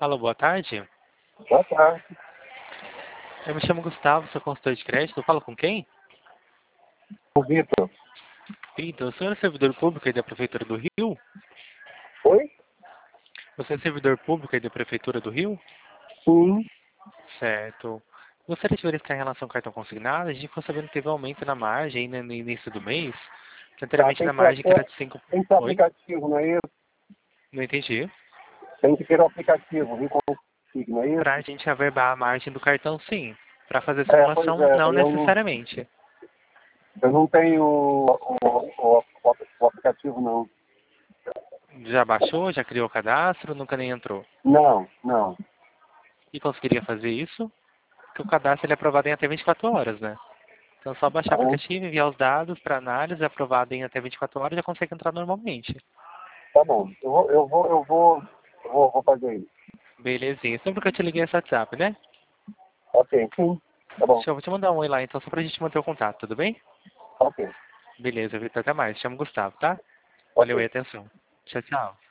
Alô, boa tarde. Boa tarde. Eu me chamo Gustavo, sou consultor de crédito. Eu falo com quem? O Vitor. Vitor, o senhor é servidor público aí da Prefeitura do Rio? Oi? Você é servidor público aí da Prefeitura do Rio? Sim. Certo. Gostaria de verificar em relação ao cartão consignado. A gente ficou sabendo que teve um aumento na margem aí no início do mês. Que Tá, anteriormente na margem que era de 5. tem que ter Oi? aplicativo, não é isso? Não entendi. Tem que ter o aplicativo, vir consigo, não é isso? Pra gente averbar a margem do cartão, sim. Pra fazer Pois simulação, é, não necessariamente. eu não tenho o aplicativo, não. Já baixou? Já criou o cadastro? Nunca nem entrou. Não, não. E conseguiria fazer isso? Porque o cadastro ele é aprovado em até 24 horas, né? Então é só baixar o Tá bom, aplicativo, enviar os dados para análise, aprovado em até 24 horas, já consegue entrar normalmente. tá bom. Eu vou fazer isso. Belezinha. Só porque eu te liguei esse WhatsApp, né? Ok, sim. Tá bom. Deixa eu vou te mandar um oi lá então, só pra gente manter o contato, tudo bem? Ok, Beleza, Vitor, até mais. Chamo Gustavo, tá? Valeu ok. aí, atenção. Tchau, tchau.